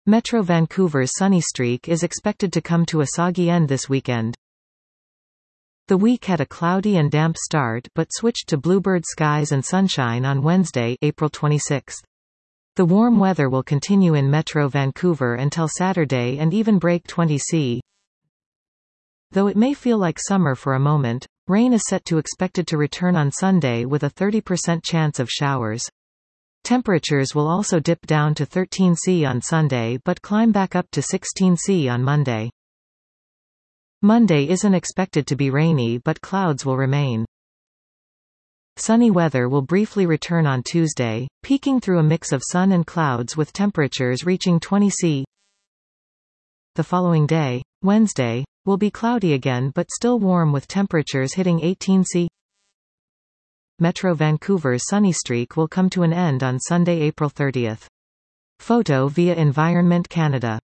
Metro Vancouver's sunny streak is expected to come to a soggy end this weekend. The week had a cloudy and damp start but switched to bluebird skies and sunshine on Wednesday, April 26. The warm weather will continue in Metro Vancouver until Saturday and even break 20°C. Though it may feel like summer for a moment, rain is expected to return on Sunday with a 30% chance of showers. Temperatures will also dip down to 13°C on Sunday but climb back up to 16°C on Monday. Monday isn't expected to be rainy but clouds will remain. Sunny weather will briefly return on Tuesday, peaking through a mix of sun and clouds with temperatures reaching 20°C. The following day, Wednesday, will be cloudy again but still warm with temperatures hitting 18°C. Metro Vancouver's sunny streak will come to an end on Sunday, April 30. Photo via Environment Canada.